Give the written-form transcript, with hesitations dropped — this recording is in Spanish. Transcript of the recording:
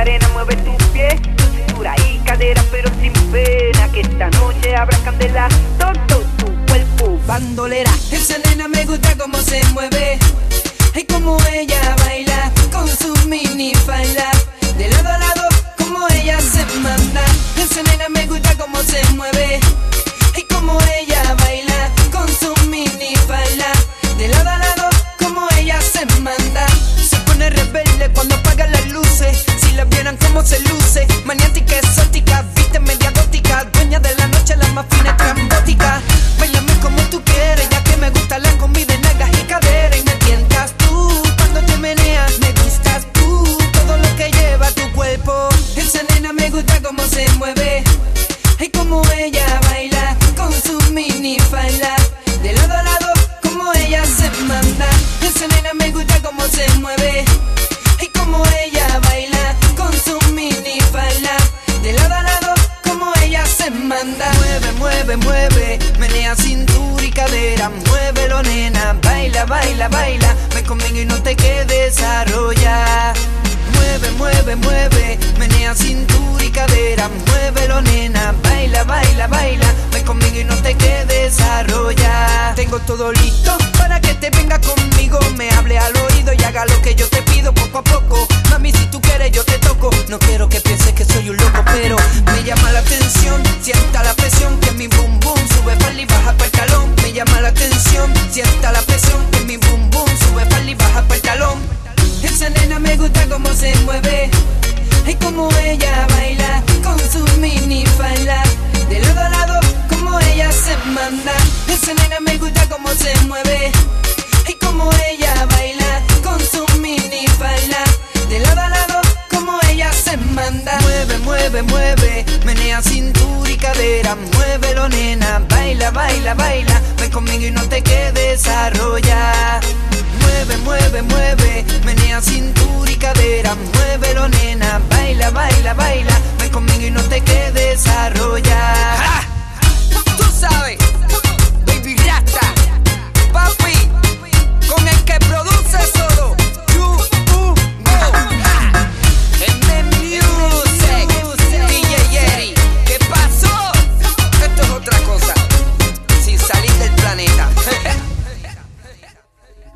arena, mueve tus pies, tu cintura y cadera, pero sin pena, que esta noche habrá candela, todo tu cuerpo bandolera. Esa nena me gusta cómo se mueve, y como ella baila con su mini falda, de lado a lado como ella se manda. Esa nena me gusta cómo se mueve, y como ella baila con su mini falda, de lado a lado como ella se manda. Se pone rebelde cuando apaga las luces, si la vieran como se luce, maniática, exótica, viste media gótica, dueña de la noche, la más fina estrambótica. Bailame como tú quieres, ya que me gusta la comida en nalgas y cadera, y me tientas tú cuando te meneas, me gustas tú, todo lo que lleva tu cuerpo. Esa nena me gusta cómo se mueve, y como ella baila con su mini falda, de lado a lado como ella se manda. Esa nena me gusta cómo se mueve, y como ella baila con su mini falda, de lado a lado como ella se manda. Mueve, mueve, mueve, menea cintura y cadera, muévelo nena, baila, baila, baila, ven conmigo y no te quedes, desarrolla. Mueve, mueve, mueve, menea cintura y cadera, muévelo nena, baila, baila, baila, ven conmigo y no te quedes, desarrolla. Tengo todo listo para que te venga conmigo, me hable al oído y haga lo que yo te pido poco a poco. Mami, si tú quieres yo te toco, no quiero que pienses que soy un loco, pero me llama la atención, sienta la presión, que mi boom boom sube para y baja para el talón. Me llama la atención, sienta la presión, que mi boom boom sube para y baja para el talón. Esa nena me gusta cómo se mueve, y como ella baila con su mini falda, de lado a lado como ella se manda. Esa nena me gusta cómo se mueve, y como ella baila con su mini falda, de lado a lado como ella se manda. Mueve, mueve, mueve, menea cintura y cadera, muévelo nena, baila, baila, baila, ven conmigo y no te quedes, desarrolla. Mueve, mueve, mueve, menea cintura y cadera, muévelo nena, baila, baila, baila, ven conmigo y no te quedes, desarrolla.